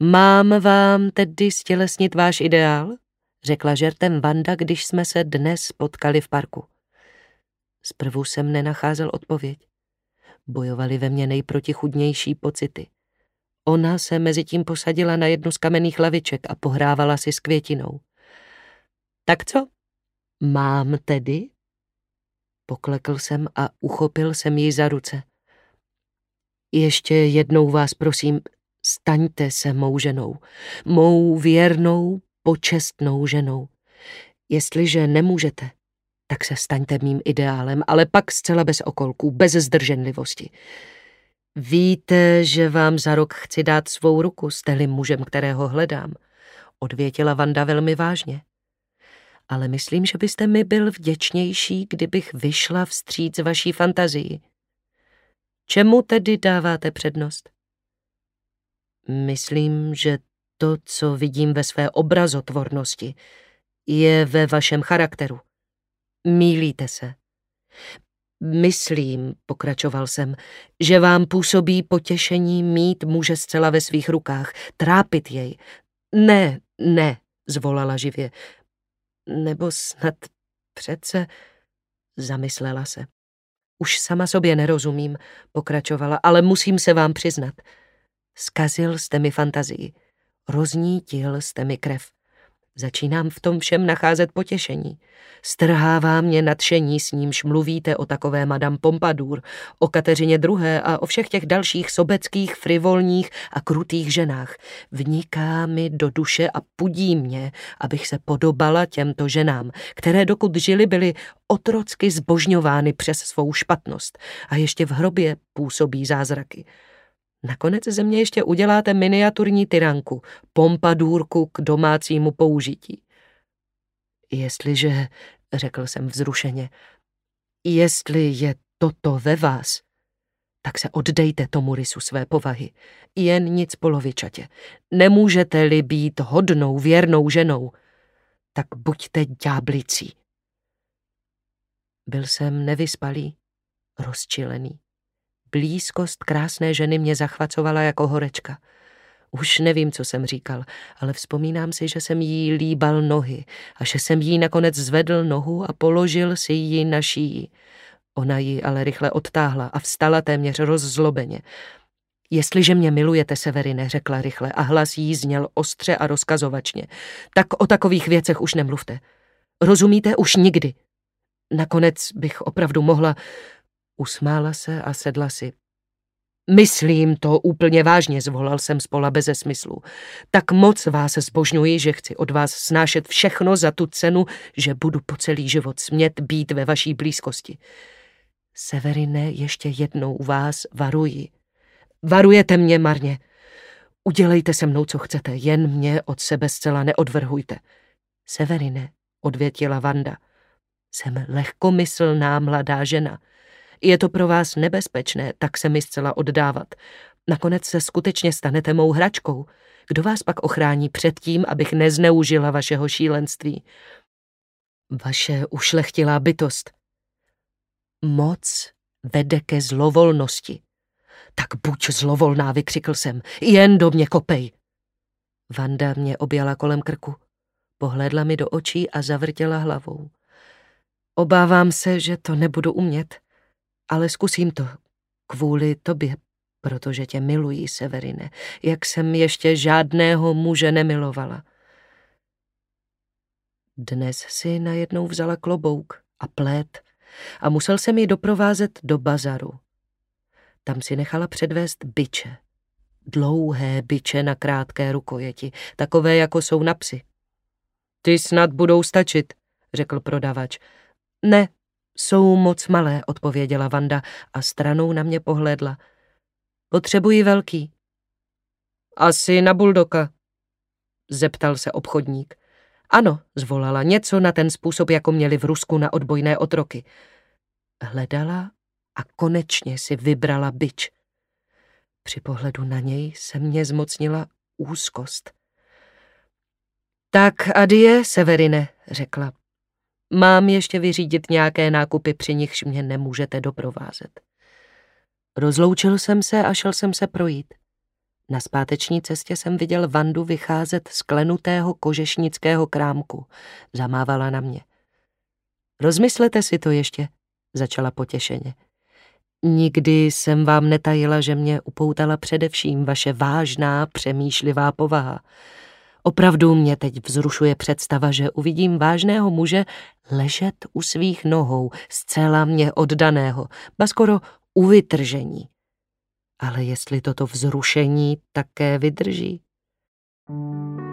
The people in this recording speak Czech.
Mám vám tedy stělesnit váš ideál? Řekla žertem Vanda, když jsme se dnes potkali v parku. Zprvu jsem nenacházel odpověď. Bojovaly ve mně nejprotichůdnější pocity. Ona se mezitím posadila na jednu z kamenných laviček a pohrávala si s květinou. Tak co? Mám tedy? Poklekl jsem a uchopil jsem ji za ruce. Ještě jednou vás prosím, staňte se mou ženou, mou věrnou, počestnou ženou. Jestliže nemůžete, tak se staňte mým ideálem, ale pak zcela bez okolků, bez zdrženlivosti. Víte, že vám za rok chci dát svou ruku, jste-li mužem, kterého hledám, odvětila Vanda velmi vážně. Ale myslím, že byste mi byl vděčnější, kdybych vyšla vstříc vaší fantazii. Čemu tedy dáváte přednost? Myslím, že to, co vidím ve své obrazotvornosti, je ve vašem charakteru. Mýlíte se. Myslím, pokračoval jsem, že vám působí potěšení mít muže zcela ve svých rukách, trápit jej. Ne, zvolala živě. Nebo snad přece, zamyslela se. Už sama sobě nerozumím, pokračovala, ale musím se vám přiznat. Zkazil jste mi fantazii, roznítil jste mi krev. Začínám v tom všem nacházet potěšení. Strhává mě nadšení, s nímž mluvíte o takové Madame Pompadour, o Kateřině II. A o všech těch dalších sobeckých, frivolních a krutých ženách. Vniká mi do duše a pudí mě, abych se podobala těmto ženám, které dokud žily, byly otrocky zbožňovány přes svou špatnost a ještě v hrobě působí zázraky. Nakonec ze mě ještě uděláte miniaturní tyranku, pompadourku k domácímu použití. Jestliže, řekl jsem vzrušeně, jestli je toto ve vás, tak se oddejte tomu rysu své povahy, jen nic polovičatě. Nemůžete-li být hodnou, věrnou ženou, tak buďte ďáblicí. Byl jsem nevyspalý, rozčilený. Blízkost krásné ženy mě zachvacovala jako horečka. Už nevím, co jsem říkal, ale vzpomínám si, že jsem jí líbal nohy a že jsem jí nakonec zvedl nohu a položil si ji na šíji. Ona ji ale rychle odtáhla a vstala téměř rozzlobeně. Jestliže mě milujete, Severine, řekla rychle a hlas jí zněl ostře a rozkazovačně, tak o takových věcech už nemluvte. Rozumíte, už nikdy. Nakonec bych opravdu mohla... Usmála se a sedla si. Myslím to úplně vážně, zvolal jsem zpola beze smyslu. Tak moc vás zbožňuji, že chci od vás snášet všechno za tu cenu, že budu po celý život smět být ve vaší blízkosti. Severine, ještě jednou vás varuji. Varujete mě marně. Udělejte se mnou, co chcete, jen mě od sebe zcela neodvrhujte. Severine, odvětila Vanda, jsem lehkomyslná mladá žena. Je to pro vás nebezpečné, tak se mi zcela oddávat. Nakonec se skutečně stanete mou hračkou. Kdo vás pak ochrání před tím, abych nezneužila vašeho šílenství? Vaše ušlechtilá bytost. Moc vede ke zlovolnosti. Tak buď zlovolná, vykřikl jsem. Jen do mě kopej. Vanda mě objala kolem krku. Pohlédla mi do očí a zavrtěla hlavou. Obávám se, že to nebudu umět. Ale zkusím to kvůli tobě, protože tě miluji, Severine, jak jsem ještě žádného muže nemilovala. Dnes si najednou vzala klobouk a plét a musel jsem ji doprovázet do bazaru. Tam si nechala předvést biče. Dlouhé biče na krátké rukojeti, takové, jako jsou na psy. Ty snad budou stačit, řekl prodavač. Ne, jsou moc malé, odpověděla Vanda a stranou na mě pohlédla. Potřebuji velký. Asi na buldoka, zeptal se obchodník. Ano, zvolala, něco na ten způsob, jako měli v Rusku na odbojné otroky. Hledala a konečně si vybrala bič. Při pohledu na něj se mě zmocnila úzkost. Tak adie, Severine, řekla. Mám ještě vyřídit nějaké nákupy, při nichž mě nemůžete doprovázet. Rozloučil jsem se a šel jsem se projít. Na zpáteční cestě jsem viděl Vandu vycházet z klenutého kožešnického krámku. Zamávala na mě. Rozmyslete si to ještě, začala potěšeně. Nikdy jsem vám netajila, že mě upoutala především vaše vážná, přemýšlivá povaha. Opravdu mě teď vzrušuje představa, že uvidím vážného muže ležet u svých nohou, zcela mě oddaného, ba skoro u vytržení. Ale jestli toto vzrušení také vydrží?